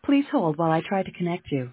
Please hold while I try to connect you.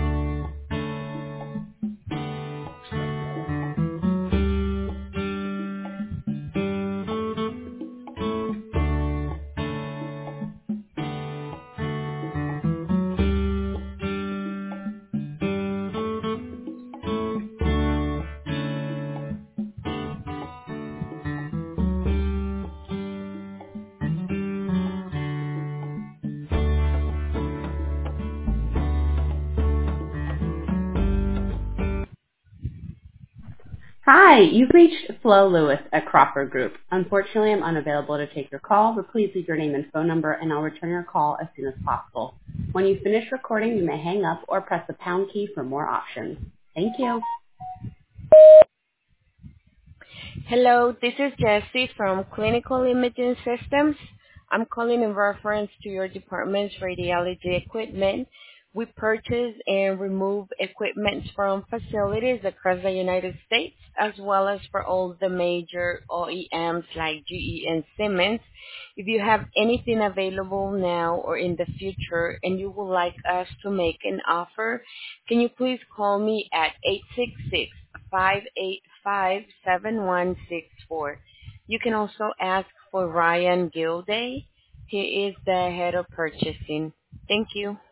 Hi, you've reached Flo Lewis at Crawford Group. Unfortunately, I'm unavailable to take your call, but please leave your name and phone number and I'll return your call as soon as possible. When you finish recording, you may hang up or press the pound key for more options. Thank you. Hello, this is Jessie from Clinical Imaging Systems. I'm calling in reference to your department's radiology equipment. We purchase and remove equipment from facilities across the United States, as well as for all the major OEMs like GE and Siemens. If you have anything available now or in the future and you would like us to make an offer, can you please call me at 866-585-7164. You can also ask for Ryan Gilday. He is the head of purchasing. Thank you.